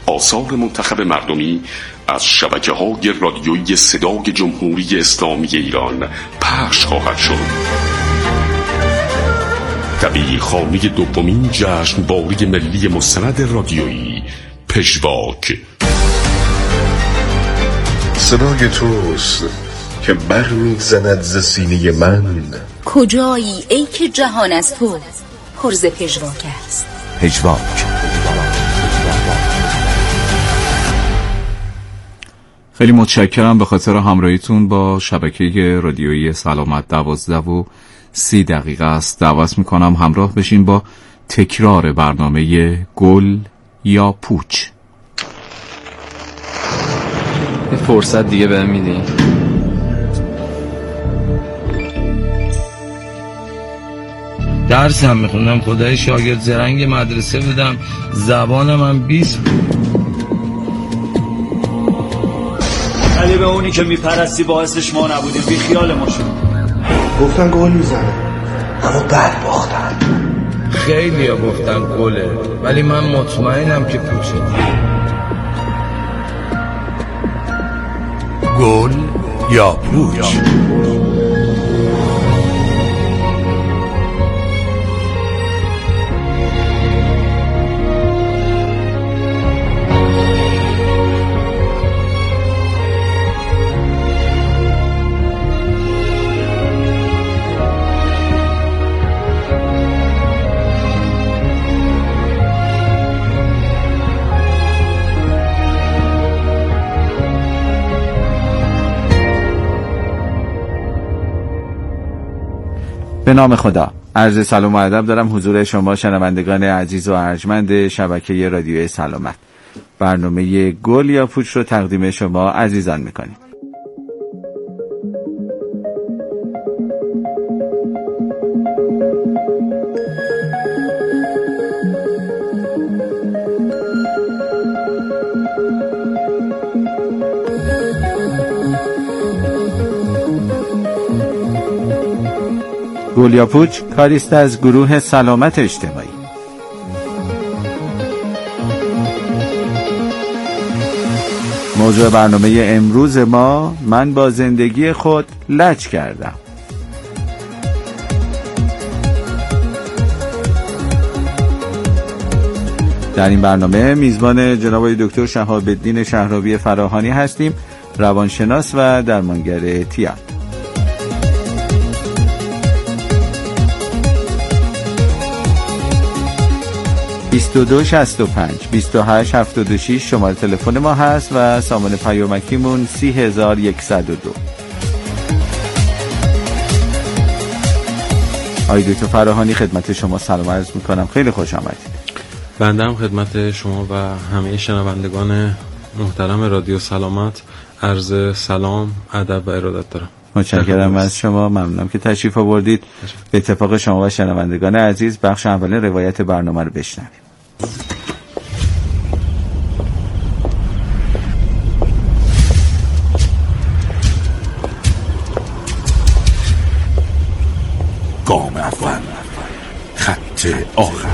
آثار منتخب مردمی از شبکه‌های رادیویی صدای جمهوری اسلامی ایران پخش خواهد شد. دبیرخانه دومین جشنواره ملی مستند رادیویی پژواک. صدای توست که برمی‌زند ز سینه من. کجایی ای که جهان از تو پر ز پژواک است. پژواک. خیلی متشکرم به خاطر همراهیتون با شبکه رادیویی سلامت. 12:30 است. دعوت میکنم همراه بشین با تکرار برنامه گل یا پوچ. یه فرصت دیگه بهم میدی؟ درس هم میخوندم، خدای شاگرد زرنگ مدرسه بودم، زبانم هم 20 بود. علی به اونی که میپرستی باعثش ما نبودیم، بی خیال ما شد. گفتن گل میزنه اما بد باختن. خیلی ها گفتن گله ولی من مطمئنم که پوچه. گل یا پوچ. به نام خدا. عرض سلام و ادب دارم حضور شما شنوندگان عزیز و ارجمند شبکه رادیوی سلامت. برنامه گل یا پوچ رو تقدیم شما عزیزان میکنیم. گل یا پوچ کاریست از گروه سلامت اجتماعی. موضوع برنامه امروز ما: من با زندگی خود لج کردم. در این برنامه میزبان جناب دکتر شهاب‌الدین شهرابی فراهانی هستیم، روانشناس و درمانگر تیام. (2265 2876) شماره تلفن ما هست و سامان پیامکیمون 30102. آقای دکتر فراهانی خدمت شما سلام عرض میکنم، خیلی خوش آمدید. بنده هم خدمت شما و همه شنوندگان محترم رادیو سلامت عرض سلام، ادب و ارادت دارم. متشکرم از شما، ممنونم که تشریف آوردید. به اتفاق شما و شنوندگان عزیز بخش اول روایت برنامه رو بشنویم. گام اول، خط آخر.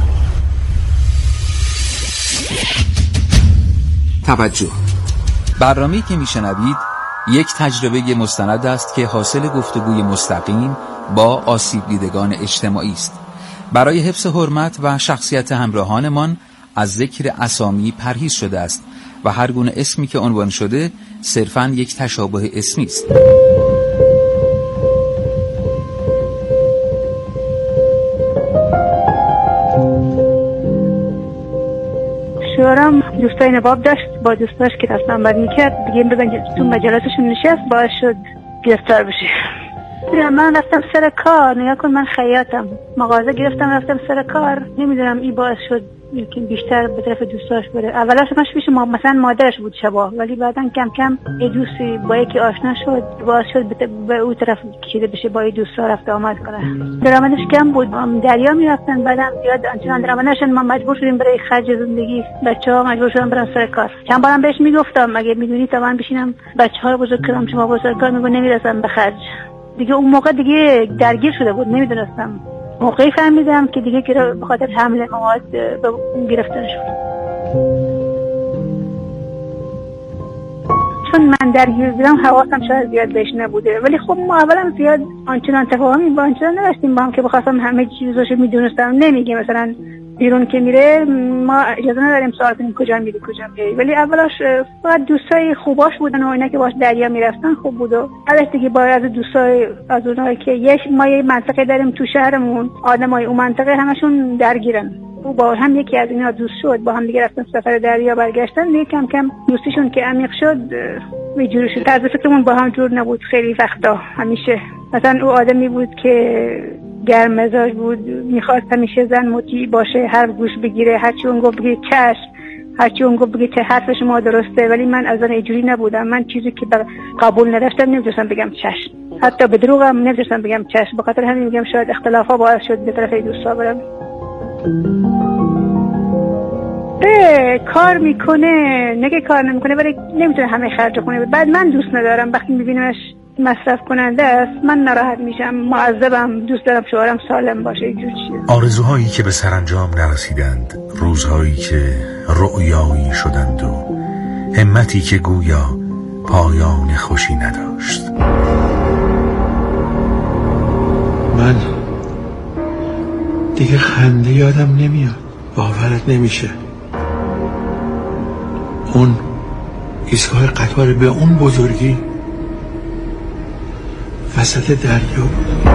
توجه، برنامه‌ای که میشنوید یک تجربه مستند است که حاصل گفتگوی مستقیم با آسیب دیدگان اجتماعی است. برای حفظ حرمت و شخصیت همراهانمان از ذکر اسامی پرهیز شده است و هر گونه اسمی که عنوان شده صرفاً یک تشابه اسمی است. شوهرم دوستای نباب داشت، با دوستاش که دست نمبر میکرد دیگه ببین تو مجلسشون نشست، باعث شد گرفتار بشه. من رفتم سر کار، نگاه کن من خیاطم، مغازه گرفتم رفتم سر کار، نمیدونم این باعث شد یکی بیشتر به طرف دوستاش بره. اولاش همش پیش مثلا مادرش بود شبا، ولی بعدن کم کم یه دوستی با یکی آشنا شد، باعث شد به اون طرف کشیده بشه، با این دوستا رفت آمد کنه. درآمدش کم بود، دریا میرفتن، بعدم زیاد آنچنان درآمدشون ما مجبور شدیم برای خرج زندگی بچه‌ها مجبور شدن برن سر کار. چند بارم بهش میگفتم اگه میدونی تا من بشینم بچه‌ها رو بزرگ کنم شما بزرگ کار، میگه نمیرسم به خرج. دیگه اون موقع دیگه درگیر شده بود، نمیدونستم. موقعی فهمیدم که دیگه به خاطر حمل مواد گرفتار شد. من درگیر بودم حواسم شاید زیاد بهش نبوده، ولی خب ما اولا زیاد آنچنان تفاهمی با آنچنان نداشتیم با هم که بخواستم همه چیزاشو میدونستم. نمیگه مثلا بیرون که میره ما اجازه نداریم سوال کنیم کجا میری کجا میری، ولی اولاش فقط دوستای خوباش بودن و اینا که باش دریا میرفتن خوب بود. و البته که با از دوستای از اونایی که ما یه منطقه داریم تو شهرمون، آدمای اون منطقه همشون درگیرن. او با هم یکی از اینا دوست شد، با هم دیگه رفتن سفر دریا برگشتن، دیگه کم کم دوستیشون که عمیق شد یه جوری شد. طرز فکرمون با هم جور نبود خیلی وقتا. همیشه مثلا او آدمی بود که گرم مزاج بود، میخواست همیشه زن مطیع باشه، هر گوش بگیره، هرچی اون گفت بگه چشم، هرچی اون گفت بگه چه حرف شما درسته. ولی من از اون اینجوری نبودم. من چیزی که قبول نداشتم نمیتونستم بگم چشم، حتی به دروغم نمیتونستم بگم چشم. به خاطر همین میگم شاید اختلافا باعث شد به طرف دوستا برم. کار میکنه، نگه کار نمیکنه ولی نمیتونه همه خرج کنه. بعد من دوست ندارم وقتی میبینمش مصرف کننده است، من ناراحت میشم، معذبم، دوست دارم شوهرم سالم باشه. اینجور چیه. آرزوهایی که به سرانجام نرسیدند، روزهایی که رؤیایی شدند و همتی که گویا پایان خوشی نداشت. من دیگه خنده یادم نمیاد، باورت نمیشه. اون ایستگاه قطار به اون بزرگی وسط دریا بود.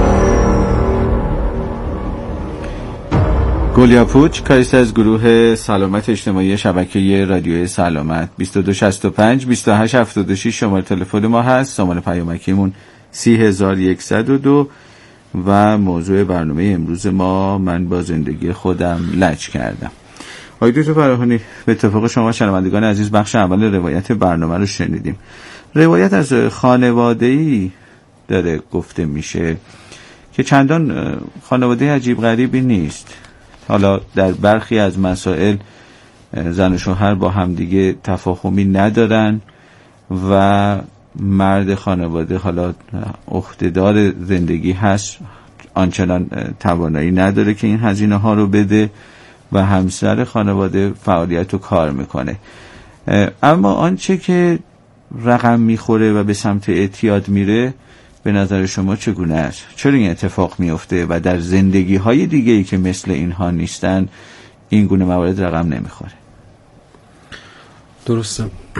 گلیا پوچ، کاریست از گروه سلامت اجتماعی شبکه رادیوی سلامت. 2265 2876 شماره تلفن ما هست. سامان پیامکیمون 30102 و موضوع برنامه امروز ما من با زندگی خودم لج کردم. آقای دکتر فراهانی، به اتفاق شما شنوندگان عزیز بخش اول روایت برنامه رو شنیدیم. روایت از خانواده‌ای داره گفته میشه که چندان خانواده عجیب غریبی نیست. حالا در برخی از مسائل زن و شوهر با همدیگه تفاهمی ندارن و مرد خانواده حالا عهده‌دار زندگی هست، آنچنان توانایی نداره که این هزینه ها رو بده و همسر خانواده فعالیت و کار میکنه. اما آنچه که رقم میخوره و به سمت اعتیاد میره به نظر شما چگونه است؟ چرا این اتفاق میفته و در زندگی های دیگه‌ای که مثل اینها نیستن این گونه موارد رقم نمیخوره؟ درسته.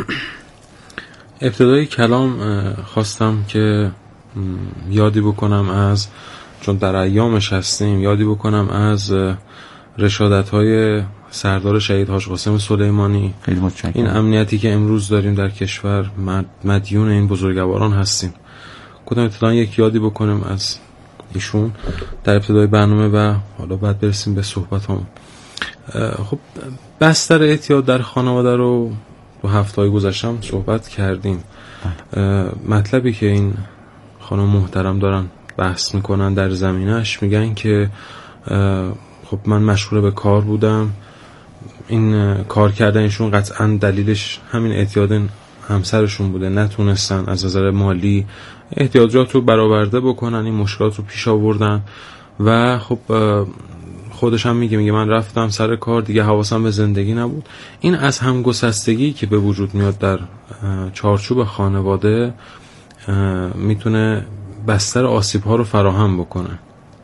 ابتدای کلام خواستم که یادی بکنم از، چون در ایامش هستیم، یادی بکنم از رشادت‌های سردار شهید حاج قاسم سلیمانی. خیلی متشکرم. این امنیتی که امروز داریم در کشور مدیون این بزرگواران هستیم. گفتم ابتدا یک یادی بکنم از ایشون در ابتدای برنامه و حالا بعد برسیم به صحبتام. خب بستر اعتیاد در خانواده رو تو هفته‌های گذشتم صحبت کردیم. مطلبی که این خانم محترم دارن بحث میکنن در زمینش، میگن که خب من مشغول به کار بودم، این کار کردنشون قطعا دلیلش همین اعتیاد همسرشون بوده، نتونستن از نظر مالی احتیاجات رو برآورده بکنن، این مشکلات رو پیش آوردن و خب خودش هم میگه من رفتم سر کار دیگه، حواسم به زندگی نبود. این از همگسستگی که به وجود میاد در چارچوب خانواده میتونه بستر آسیب ها رو فراهم بکنه.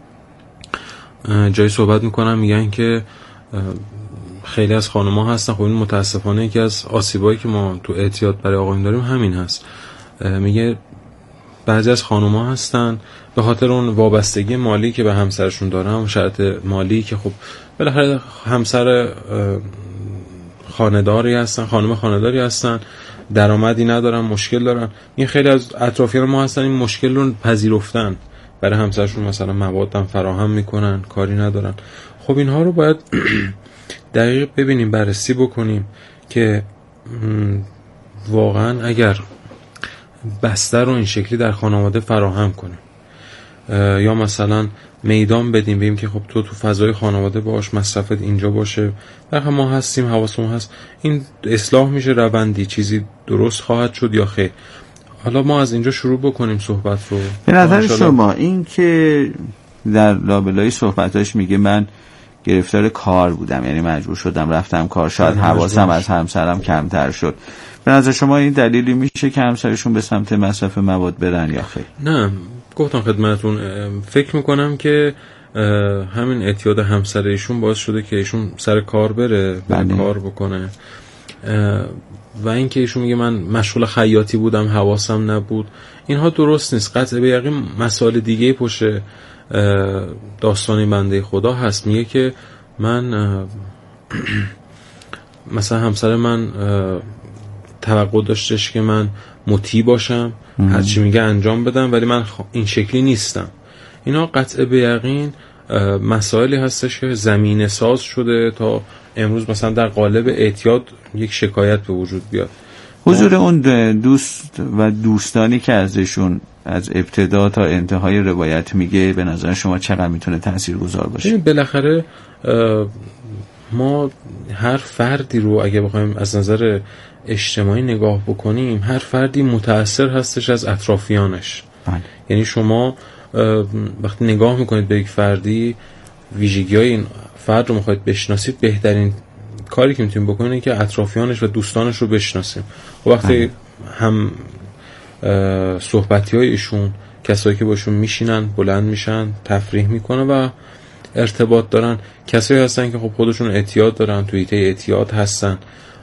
جایی صحبت میکنن میگن که خیلی از خانم‌ها هستن، خب این متاسفانه یکی از آسیبایی که ما تو اعتیاد برای آقایون داریم همین هست. میگه بعضی از خانم‌ها هستن به خاطر اون وابستگی مالی که به همسرشون دارن، اون شرط مالی که خب بالاخره همسر خانه‌داری هستن، خانم خانه‌داری هستن، درآمدی ندارن، مشکل دارن. این خیلی از اطرافیان ما هستن این مشکل رو پذیرفتن، برای همسرشون مثلا موادم فراهم میکنن، کاری ندارن. خب اینها رو باید دقیق ببینیم، بررسی بکنیم که واقعا اگر بستر رو این شکلی در خانواده فراهم کنیم یا مثلا میدان بدیم، ببینیم که خب تو فضای خانواده باش، مصرفت اینجا باشه، در ما هستیم، حواسمون هست، این اصلاح میشه، روندی چیزی درست خواهد شد یا خیر. حالا ما از اینجا شروع بکنیم صحبت رو. به نظر شما این که در لابلای صحبتاش میگه من گرفتار کار بودم، یعنی مجبور شدم رفتم کار، شاید حواسم از همسرم کمتر شد. به نظر شما این دلیلی میشه که همسرشون به سمت مصرف مواد برن یا خیر؟ نه، گفتم خدمتتون فکر میکنم که همین اعتیاد همسر ایشون باعث شده که ایشون سر کار بره کار بکنه و اینکه ایشون میگه من مشغول خیاطی بودم حواسم نبود، اینها درست نیست. قطع به یقین مسائل دیگه پشت داستان بنده خدا هست. میگه که من مثلا همسر من توقع داشتش که من مطیع باشم، هرچی میگه انجام بدم، ولی من این شکلی نیستم. اینا قطع به یقین مسائلی هستش که زمینه ساز شده تا امروز مثلا در قالب اعتیاد یک شکایت به وجود بیاد. حضور اون دوست و دوستانی که ازشون از ابتدا تا انتهای روایت میگه به نظر شما چقدر میتونه تاثیرگذار باشه؟ بالاخره ما هر فردی رو اگه بخوایم از نظر اجتماعی نگاه بکنیم، هر فردی متأثر هستش از اطرافیانش. یعنی شما وقتی نگاه میکنید به یک فردی، ویژگی‌های این فرد رو میخواید بشناسید، بهترین کاری که میتونید بکنید اینه که اطرافیانش و دوستانش رو بشناسیم. و وقتی هم صحبتی‌های ایشون، کسایی که باشون میشینن، بلند میشن، تفریح میکنه و ارتباط دارن، کسایی هستن که خب خودشون اعتیاد دارن، توی ایته اعتیاد هستن،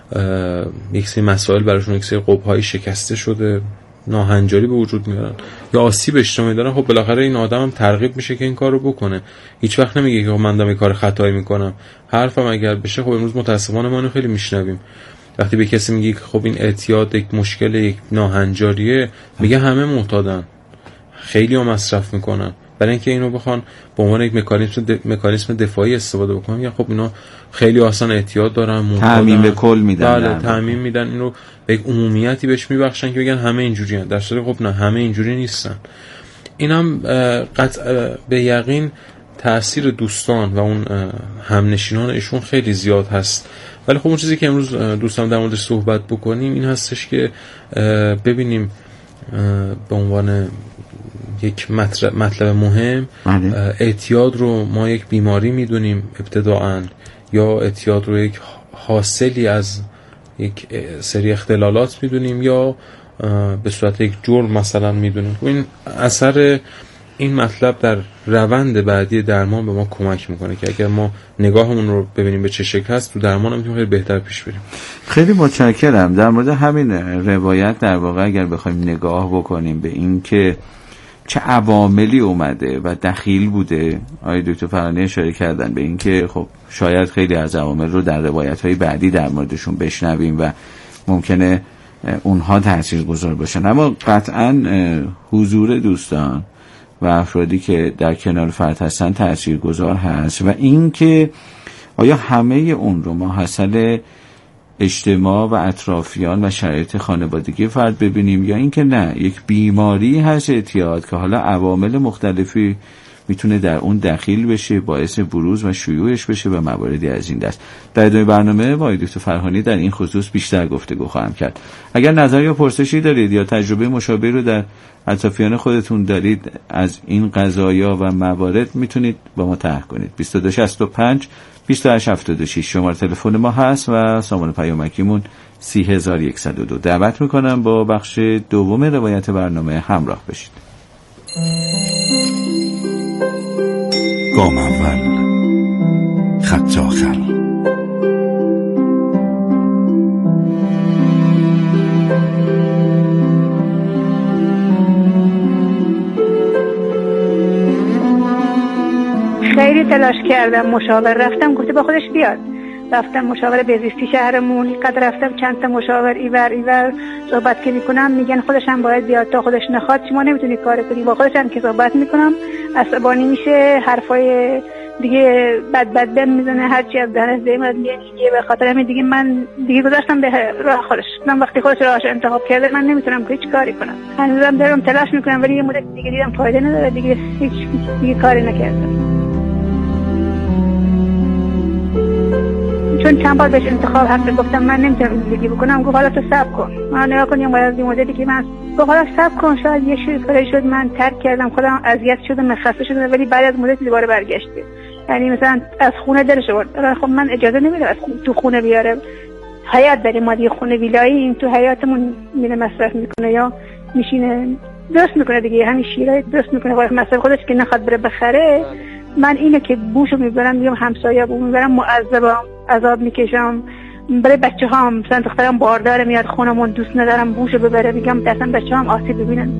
یک سری مسائل براشون، یک سری قب‌های شکسته شده، ناهنجاری به وجود میارن یا آسیب اجتماعی دارن، خب بالاخره این آدم هم ترغیب میشه که این کار رو بکنه. هیچ وقت نمیگه که من دارم این کار خطایی میکنم. حرفم اگر بشه، خب امروز متاسفانه ما خیلی میشنویم وقتی به کسی میگی که خب این اعتیاد یک مشکل، یک ناهنجاریه، میگه همه معتادن، خیلی ها مصرف میکنن. برای اینکه اینو بخوان به عنوان یک مکانیسم دفاعی استفاده بکنن، یا خب اینا خیلی آسان اعتیاد دارن، تعمیم به کل میدن. بله، تعمیم میدن، اینو به یک عمومیتی بهش میبخشن که بگن همه اینجوریان، در صورتی خب نه، همه اینجوری نیستن. اینم قطع به یقین تأثیر دوستان و اون همنشینان ایشون خیلی زیاد هست. ولی خب اون چیزی که امروز دوستان در موردش صحبت بکنیم این هستش که ببینیم به عنوان یک مطلب مهم، اعتیاد رو ما یک بیماری میدونیم ابتداعاً، یا اعتیاد رو یک حاصلی از یک سری اختلالات میدونیم، یا به صورت یک جرم مثلا میدونیم. این اثر این مطلب در روند بعدی درمان به ما کمک میکنه که اگر ما نگاهمون رو ببینیم به چه شکل هست، تو درمان هم میتونیم خیلی بهتر پیش بریم. خیلی متشکرم. در مورد همین روایت در واقع اگر بخوایم نگاه بکنیم به این که چه عواملی اومده و دخیل بوده، آقای دکتر فرهانی اشاره کردن به این که خب شاید خیلی از عوامل رو در روایت‌های بعدی در موردشون بشنویم و ممکنه اونها تاثیرگذار باشن، اما قطعاً حضور دوستان و افرادی که در کنار فرد هستن تاثیرگذار هست. و این که آیا همه اون رو ما حاصل اجتماع و اطرافیان و شرایط خانوادگی فرد ببینیم، یا اینکه نه، یک بیماری هست اعتیاد که حالا عوامل مختلفی میتونه در اون دخیل بشه، باعث بروز و شیوعش بشه و مواردی از این دست. در ادامه برنامه با دکتر فرهانی در این خصوص بیشتر گفتگو خواهم کرد. اگر نظر یا پرسشی دارید یا تجربه مشابه رو در اطرافیان خودتون دارید از این قضایا و موارد، میتونید با ما طرح کنید. 2265 2876 شماره تلفن ما هست و سامان پیامکیمون 30102. دعوت میکنم با بخش دوم روایت برنامه همراه بشید. گام اول، خط آخر. خیلی تلاش کردم، مشاور رفتم، گفته با خودش بیاد. رفتم مشاور بهزیستی شهرمون، قد رفتم چند تا مشاور ایور صحبت که میکنم، میگن خودش هم باید بیاد، تا خودش نخواد شما نمیتونی کار کنی. با خودش هم که صحبت میکنم عصبانی میشه، حرفای دیگه بد میزنه، هرچی از دهنش میاد میگه. به خاطر همین دیگه من دیگه گذاشتم به راه خودش. من وقتی خودش راهش انتخاب کرده من نمیتونم هیچ کاری کنم. هنوزم دارم تلاش میکنم، ولی یه مدت دیگه دیدم فایده نداره، دیگه کاری نکردم. چون چند بار بهش انتخاب حق گفتم من نمیتونم زندگی بکنم، گفت حالا تو صبر کن. من نگاه کنیم بعد از این مدتی که من گفت حالا صبر کن، شاید یه چیزی کاری شد، من ترک کردم، خودم اذیت شدم، خسته شدم، ولی بعد از مدت دوباره برگشت. یعنی مثلا از خونه درش آورد. خب من اجازه نمیدم از تو خونه بیاره. حیات داریم ما دیگه، خونه ویلایی، این تو حیاتمون میره مصرف میکنه یا میشینه درست میکنه دیگه، همین شیرای درست میکنه واسه مصرف خودش که نخواد بره بخره. من اینو که بوشو میبرم میگم همسایه بو میبرم معذبم، عذاب میکشم برای بچه‌هام. مثلا دخترم باردار میاد خونمون، دوست ندارم بوشو ببره، میگم دستم بچه‌هام آسیب ببینن.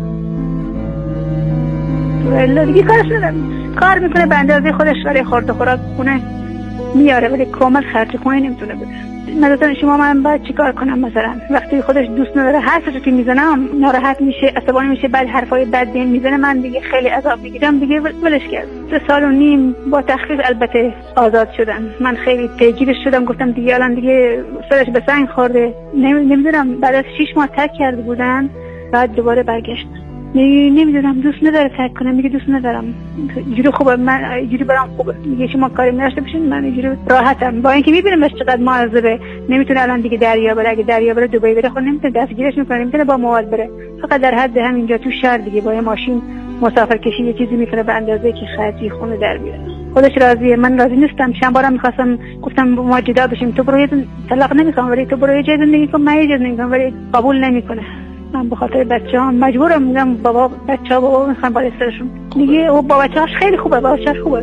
ولی دیگه کارش ندارم، کار میکنه به اندازه خودش، برای خورد و خوراک خونه میاره ولی کامل خرج خونه نمیتونه بده. مثلا شما من باید چیکار کنم؟ مثلا وقتی خودش دوست نداره حرفشو که میزنم ناراحت میشه، عصبانی میشه، بعد حرفای بد بین میزنه، من دیگه خیلی عذاب میگیرم دیگه، ولش کرد. 3 سال و نیم با تخفیف البته آزاد شدن. من خیلی پیگیرش شدم، گفتم دیگه الان دیگه سرش به سنگ خورده، نمیدونم بعد از 6 ماه ترک کرده بودن، بعد دوباره برگشت. نمیدونم دوست نداره ترک کنم، میگه دوست ندارم، اینجوری خوبه، من اینجوری برام خوبه، میگه شما کاری نداشته باشین من اینجوری راحتم. با اینکه میبینم چقدر معذبه، نمیتونه الان دیگه دریا بره، اگه دریا بره دبی بره خود نمیتونه دستگیرش میکنه، نمیتونه با مواد بره، فقط در حد همینجا تو شهر دیگه با ماشین مسافر کشی یه چیزی میتونه به اندازه که خرجی خونه در بیاره. خودش راضیه، من راضی نیستم. چند بارم میخواستم گفتم ما جدا بشیم، تو برو طلاق نمیخوام ولی تو برو یه جای زندگی کن، من یه جای زندگی کنم، ولی قبول نمیکنه. من به خاطر بچه‌ها مجبورم، میگم بابا بچه‌ها بابا میخوان بالا سرشون دیگه، او با بچه‌هاش خیلی خوبه، با بچه‌هاش خوبه.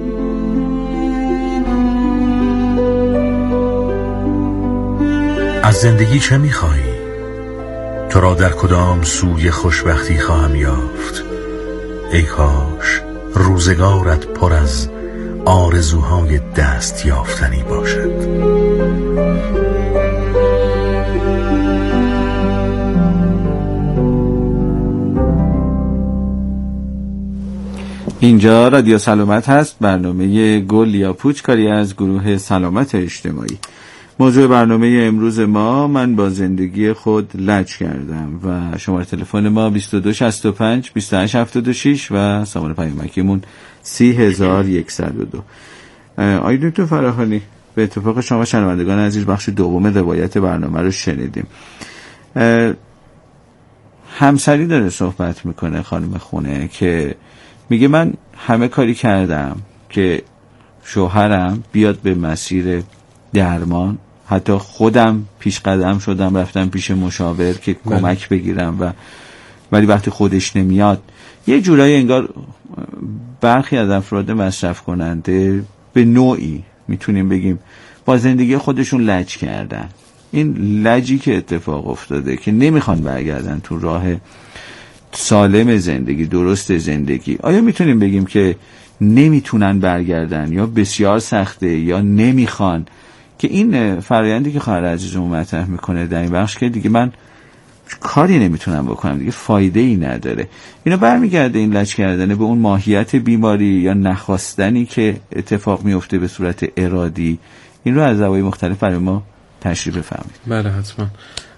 از زندگی چه میخواهی؟ تو را در کدام سوی خوشبختی خواهم یافت؟ ای کاش روزگارت پر از آرزوهای دست یافتنی باشد. اینجا رادیو سلامت هست، برنامه گل یا پوچ، کاری از گروه سلامت اجتماعی. موضوع برنامه امروز ما، من با زندگی خود لج کردم و شماره تلفن ما 2265 2876 و سامانه پیامکیمون 30102. آقای دکتر فراخانی، به اتفاق شما شنوندگان عزیز بخش دوم روایت برنامه رو شنیدیم. همسری داره صحبت میکنه، خانم خونه، که میگه من همه کاری کردم که شوهرم بیاد به مسیر درمان، حتی خودم پیش قدم شدم، رفتم پیش مشاور که کمک بگیرم ولی وقتی خودش نمیاد، یه جورایی انگار برخی از افراد مصرف کننده به نوعی میتونیم بگیم با زندگی خودشون لج کردن. این لجی که اتفاق افتاده که نمیخوان برگردن تو راه سالم زندگی، درست زندگی، آیا میتونیم بگیم که نمیتونن برگردن یا بسیار سخته یا نمیخوان؟ که این فرآیندی که خواهر عزیزم مطرح میکنه در این بخش که دیگه من کاری نمیتونم بکنم، دیگه فایده ای نداره، اینا برمیگرده این لج کردن به اون ماهیت بیماری یا نخواستنی که اتفاق میفته به صورت ارادی. این رو از زوایای مختلف برای ما تشریح بفرمایید. بله حتما.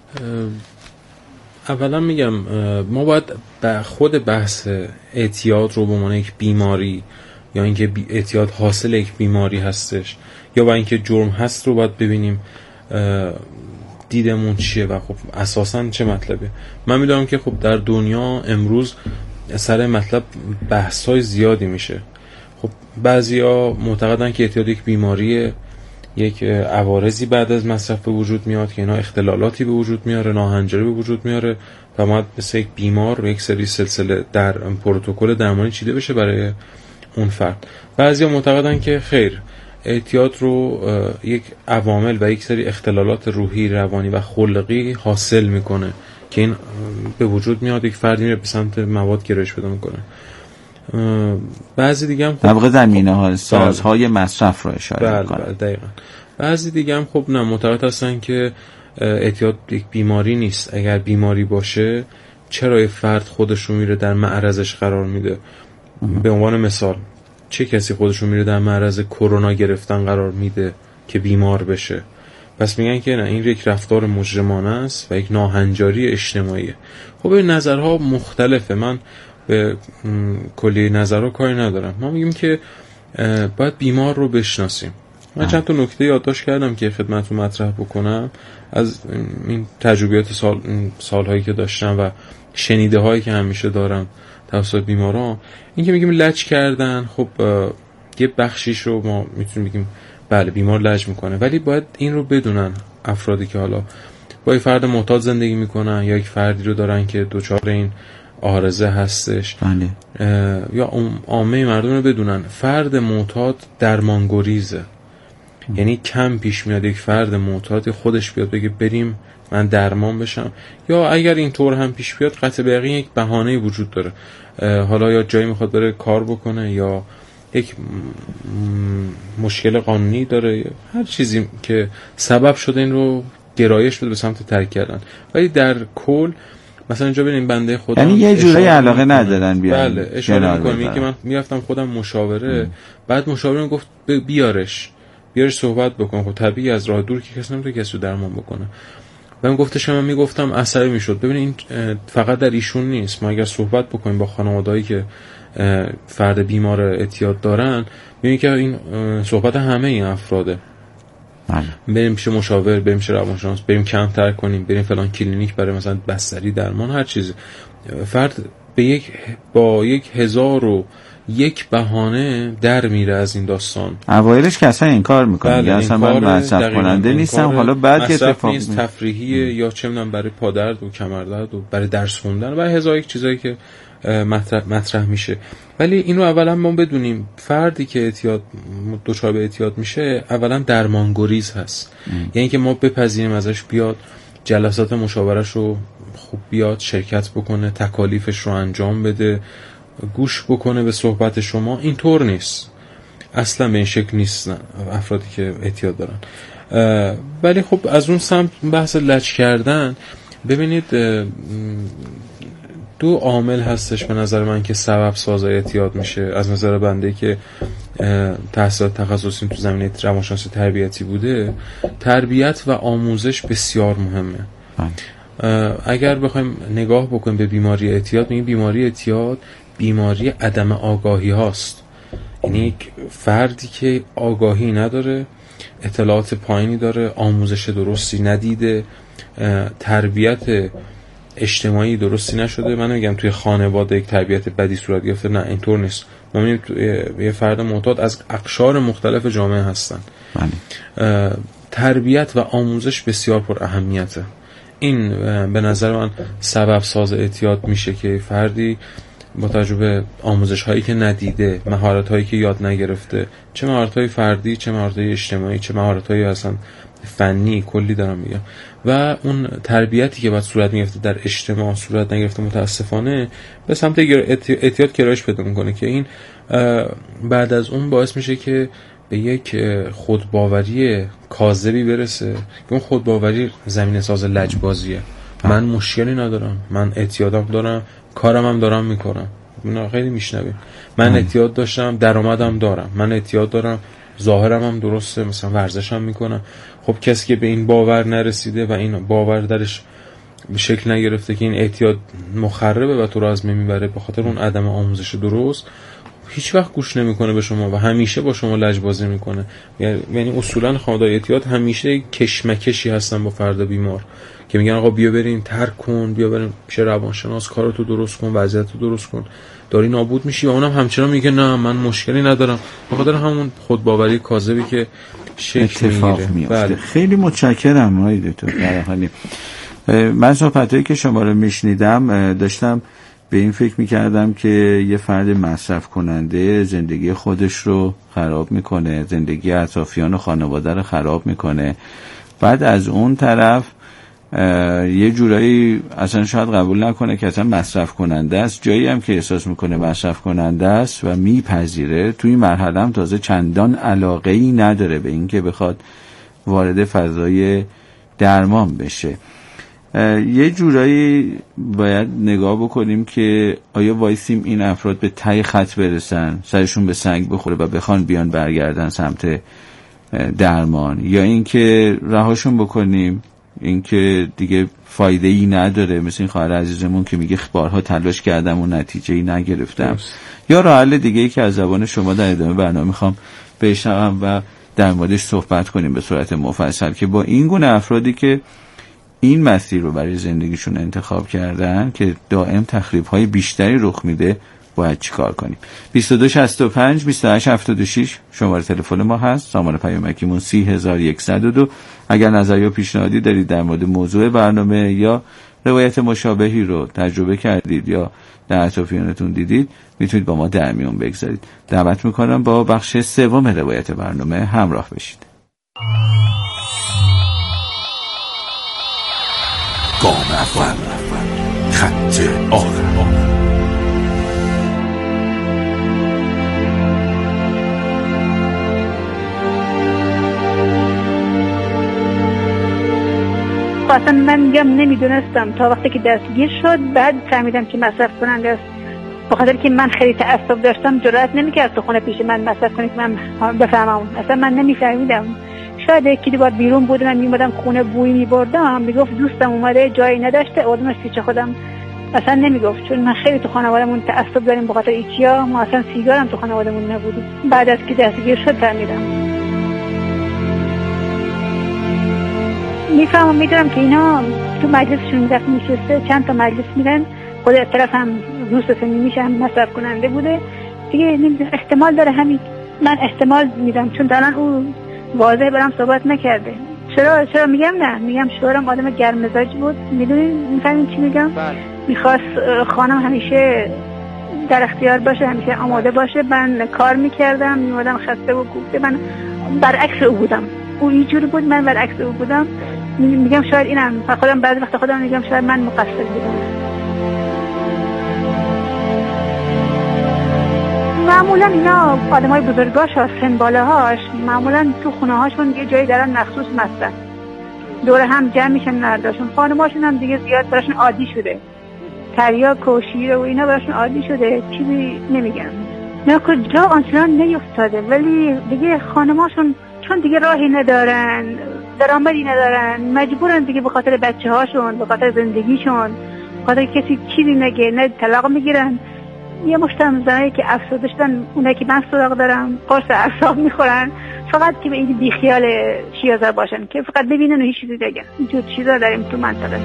اولا میگم ما باید خود بحث اعتیاد رو به عنوان یک بیماری یا اینکه اعتیاد حاصل یک بیماری هستش یا با اینکه جرم هست رو باید ببینیم دیدمون چیه و خب اساساً چه مطلبه. من میدونم که خب در دنیا امروز سر مطلب بحث‌های زیادی میشه. خب بعضیا معتقدن که اعتیاد یک بیماریه، یک عوارضی بعد از مصرف به وجود میاد که اینا اختلالاتی به وجود میاره، ناهنجاری به وجود میاره و باید مثل یک بیمار و یک سری سلسله در پروتکل درمانی چیده بشه برای اون فرد. بعضیا معتقدن که خیر، اعتیاد رو یک عوامل و یک سری اختلالات روحی، روانی و خلقی حاصل میکنه که این به وجود میاد، یک فردی میره به سمت مواد گرایش پیدا میکنه. بعضی دیگه هم در واقع زمینه‌ها سازهای مصرف رو اشاره میکنه. بله دقیقاً. بعضی دیگه هم خب نه، معتقد هستن که اعتیاد یک بیماری نیست. اگر بیماری باشه چرا فرد خودش رو میره در معرضش قرار میده؟ به عنوان مثال چه کسی خودش رو میره در معرض کرونا گرفتن قرار میده که بیمار بشه؟ پس میگن که نه، این یک رفتار مجرمانه است و یک ناهنجاری اجتماعیه. خب این نظرها مختلفه، من به کلی نظرها کاری ندارم. ما میگیم که باید بیمار رو بشناسیم. من چند تا نکته یادداشت کردم که خدمتتون مطرح بکنم از این تجربیات سالهایی که داشتم و شنیده هایی که همیشه دارم توسط بیماران. این که میگیم لج کردن، خب یه بخشیش رو ما میتونیم بگیم بله بیمار لج میکنه، ولی باید این رو بدونن افرادی که حالا با یک فرد معتاد زندگی میکنن یا یک فردی رو دارن که دچار این عارضه هستش یا عامه مردم رو بدونن فرد معتاد درمانگریزه. یعنی کم پیش میاد یک فرد معتاد خودش بیاد بگه بریم من درمان بشم، یا اگر این طور هم پیش بیاد قطع به یقین یک بهانه وجود داره، حالا یا جایی میخواد بره کار بکنه یا یک مشکل قانونی داره، هر چیزی که سبب شده این رو گرایش بده به سمت ترک کردن. ولی در کل مثلا اینجا ببینیم بنده خودم یعنی یه جوری علاقه ندارن بیان. بله اشاره میکنم که من میرفتم خودم مشاوره بعد مشاور میگفت بیارش صحبت بکن. خب طبیعی از راه دور که کسی نمیتونه کسی رو درمان بکنه. و من گفتش من میگفتم عصبی میشد. ببین این فقط در ایشون نیست، ما اگر صحبت بکنیم با خانوادهایی که فرد بیمار اعتیاد دارن میبینیم که این صحبت همه این افراده. بریم پیش مشاور، بریم پیش روانشناس، بریم کمتر کنیم، بریم فلان کلینیک برای مثلا بستری درمان هر چیزی. فرد با 1001 بهانه در میره از این داستان. اوایلش که اصلا این کار میکنه، یا اصلا من مصرف کننده نیستم، حالا بعد که اتفاق نیست تفریحیه یا چه میدونم برای پادرد و کمردرد و برای درس خوندن و 1001 چیزایی که مطرح میشه. ولی اینو اولا ما بدونیم فردی که اعتیاد دچار به اعتیاد میشه اولا درمانگریز هست. یعنی که ما بپذیریم ازش بیاد جلسات مشاورش رو خوب بیاد شرکت بکنه، تکالیفش رو انجام بده، گوش بکنه به صحبت شما. این طور نیست اصلا، به این شکل نیستن افرادی که اعتیاد دارن. ولی خب از اون سمت بحث لج کردن، ببینید دو عامل هستش به نظر من که سبب ساز اعتیاد میشه. از نظر بنده که تحصیلات تخصصی تو زمینه روانشناسی تربیتی بوده، تربیت و آموزش بسیار مهمه. اگر بخوایم نگاه بکنیم به بیماری اعتیاد، میگیم بیماری اعتیاد بیماری عدم آگاهی هاست. یعنی یک فردی که آگاهی نداره، اطلاعات پایینی داره، آموزش درستی ندیده، تربیت اجتماعی درستی نشده. من میگم توی خانواده یک تربیت بدی صورت گرفته، نه اینطور نیست. ما میبینیم یه فرد معتاد از اقشار مختلف جامعه هستن. تربیت و آموزش بسیار پر اهمیته. این به نظر من سبب ساز اعتیاد میشه که فردی با تجربه آموزش هایی که ندیده، مهارت هایی که یاد نگرفته، چه مهارت های فردی، چه مهارت های اجتماعی، چه مهارت های اصلا فنی، کلی دارم میگم، و اون تربیتی که باید صورت میگرفته در اجتماع صورت نگرفته، متاسفانه به سمت اعتیاد گرایش پیدا میکنه که این بعد از اون باعث میشه که به یک خودباوری کاذبی برسه که اون خودباوری زمین ساز لجبازیه. من مشکلی ندارم، من اعتیادم دارم، کارم هم دارم میکنم. اینا خیلی میشنویم. من اعتیاد داشتم، درآمدم دارم. من اعتیاد دارم، ظاهرم هم درسته، مثلا ورزشم میکنم. خب کسی که به این باور نرسیده و این باور درش به شکل نگرفته که این اعتیاد مخربه و تو رو از میبره به خاطر اون عدم آموزش درست، هیچ وقت گوش نمیکنه به شما و همیشه با شما لجبازی میکنه. یعنی اصولا خانواده اعتیاد همیشه کشمکشی هستن با فرد بیمار که میگن آقا بیا بریم ترک کن، بیا بریم پیش روانشناس، کارتو درست کن، وضعیتتو درست کن، داری نابود میشی. و اونم همچنان میگه نه من مشکلی ندارم، به خاطر همون خودباوری کاذبی که شکل میگیره. بله. خیلی متشکرم آقای دکتر. من صحبتایی که شما رو میشنیدم داشتم به این فکر میکردم که یه فرد مصرف کننده زندگی خودش رو خراب میکنه، زندگی اطرافیان و خانواده رو خراب میکنه، بعد از اون طرف یه جورایی اصلا شاید قبول نکنه که اصلا مصرف کننده است، جایی هم که احساس میکنه مصرف کننده است و میپذیره، توی این مرحله هم تازه چندان علاقه‌ای نداره به این که بخواد وارد فضای درمان بشه. یه جورایی باید نگاه بکنیم که آیا وایسیم این افراد به ته خط برسن، سرشون به سنگ بخوره و بخوان بیان برگردن سمت درمان، یا اینکه رهاشون بکنیم، اینکه دیگه فایده ای نداره، مثل این خواهر عزیزمون که میگه بارها تلاش کردم و نتیجه ای نگرفتم. یا راه حل دیگه ای که از زبان شما در ادامه برنامه میخوام بشنوم و در موردش صحبت کنیم به صورت مفصل، که با این گونه افرادی که این مسیر رو برای زندگیشون انتخاب کردن که دائم تخریب‌های بیشتری رخ میده، باید چیکار کنیم. 2265 2876 شماره تلفن ما هست. سامان پیامکیمون 30102. اگر نظری و پیشنهادی دارید در مورد موضوع برنامه یا روایت مشابهی رو تجربه کردید یا در اطرافیانتون دیدید، میتونید با ما در میون بگذارید. دعوت میکنم با بخش سوم روایت برنامه همراه بشید. گام اول، خط آخر. اصلا من میگم نمیدونستم تا وقتی که دستگیر شد، بعد فهمیدم که مصرف کننده است. بخاطر که من خیلی تعصب داشتم جرئت نمیکرد تو خونه پیش من مصرف کنه که من بفهمم. اصلا من نمیفهمیدم. شاید یکی دو بار بیرون بودم میومدم خونه بوی میبردم، میگفت دوستم اومده جایی نداشته آدمش پیش خودم. اصلا نمیگفت، چون من خیلی تو خانوادهمون تعصب داریم بخاطر ایچیا. ما اصلا سیگارم تو خانوادهمون نبود. بعد از که دستگیر شد فهمیدم. میدونم که اینا تو مجلسشون دفت میشسته، چند تا مجلس میرن، خود طرف هم دوست سنی میشه، هم مصرف کننده بوده دیگه. احتمال داره همین. من احتمال میدم چون الان او واضح برام صحبت نکرده. چرا میگم نه؟ میگم شوهرم آدم گرم مزاج بود. میفهمین چی میگم؟ میخواست خانم همیشه در اختیار باشه، همیشه آماده باشه. من کار میکردم، میمادم خسته و کوفته. من برعکس او بودم. او اینجوری بود، من برعکس او بودم. میگم شاید اینم خودم بعضی وقت خودم میگم شاید من مقصر بودم. معمولا اینا آدمای بزرگاش ها، سن بالاهاش، معمولا تو خونه هاشون یه جایی دارن مخصوص مستن، دور هم جمع میشن مرداشون. خانماشون هم دیگه زیاد براشون عادی شده، تریاک و شیر و اینا براشون عادی شده، چیزی نمیگن. نه کجا آنچنان نیفتاده، ولی دیگه خانماشون چون دیگه راهی ندارن، درآمدی ندارن، مجبورن دیگه به خاطر بچه هاشون، به خاطر زندگیشون، به خاطر کسی چیزی نگه، نه طلاق میگیرن. یه مشتم زنایی که افسرده شدن، اونایی که من سراغ دارم، قرص اعصاب میخورن فقط که به این بیخیال شیازه باشن، که فقط ببینن و هیچ چیزی نگن. اینجور چیزا داریم تو منطقه.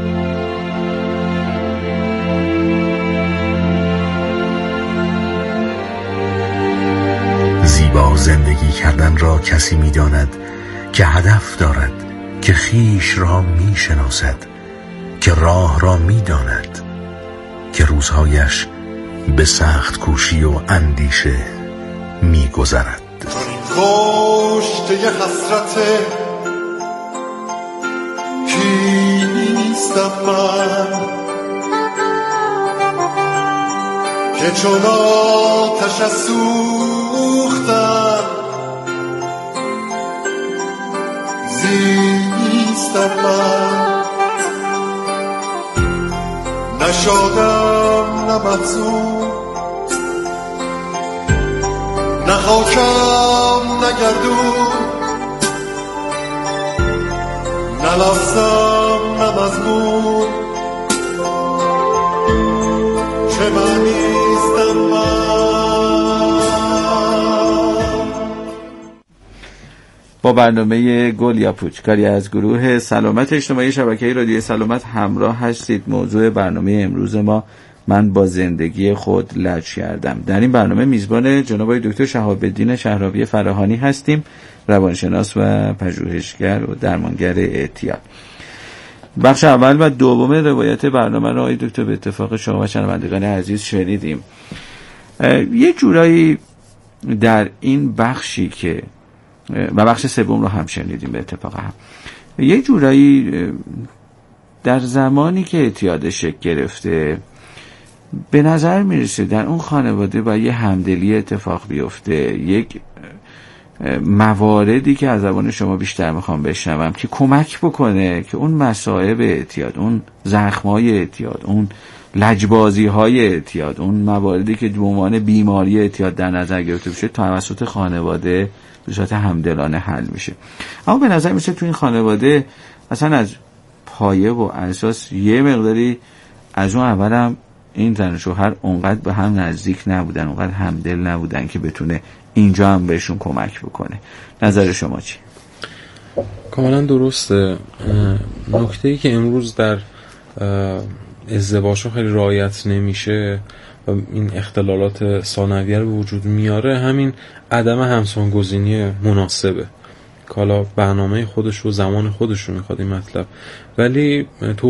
زیبا زندگی کردن را کسی می‌داند که هدف دارد، که خویش را می‌شناسد، که راه را می‌داند، که روزهایش به سخت کوشی و اندیشه می‌گذرد. کشته حسرت کیستم من که چون آتش از سوختم زیستم من، نشادم نه محزون، نه خاکم نه گردون، نه لحظم نه مضمون، چه معنیستم من. با برنامه گل یا پوچ، کاری از گروه سلامت اجتماعی شبکه رادیو سلامت همراه هستید. موضوع برنامه امروز ما من با زندگی خود لج کردم. در این برنامه میزبان جناب دکتر شهاب الدین شهرابی فراهانی هستیم، روانشناس و پژوهشگر و درمانگر اعتیاد. بخش اول و دوم روایت برنامه را آقای دکتر به اتفاق شما و شنوندگان عزیز شنیدیم. یه جورایی در این بخشی که و بخش سوم رو هم شنیدیم به اتفاق هم، یه جورایی در زمانی که اعتیاد شکل گرفته به نظر میرسه در اون خانواده با یه همدلی اتفاق بیفته، یک مواردی که از زبان شما بیشتر میخوام بشنوم که کمک بکنه که اون مصائب اعتیاد، اون زخم‌های اعتیاد، اون لجبازی‌های اعتیاد، اون مواردی که به عنوان بیماری اعتیاد در نظر گرفته بشه توسط خانواده به صورت همدلانه حل میشه. اما به نظر میشه تو این خانواده اصلا از پایه و اساس یه مقداری از اون اولم این زن و شوهر اونقدر به هم نزدیک نبودن، اونقدر همدل نبودن که بتونه اینجا هم بهشون کمک بکنه. نظر شما چی؟ کاملا درسته. نکته‌ای که امروز در ازدواج خیلی رعایت نمیشه و این اختلالات ثانویه رو به وجود میاره همین عدم همسانگزینی مناسبه. حالا برنامه خودش و زمان خودش رو میخواد این مطلب، ولی